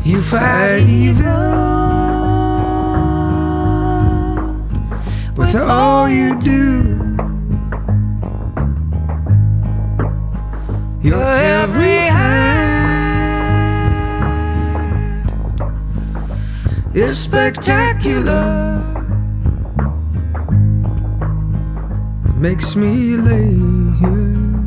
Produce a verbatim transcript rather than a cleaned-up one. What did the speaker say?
You fight evil with all you do. Your every act is spectacular. Makes me lay here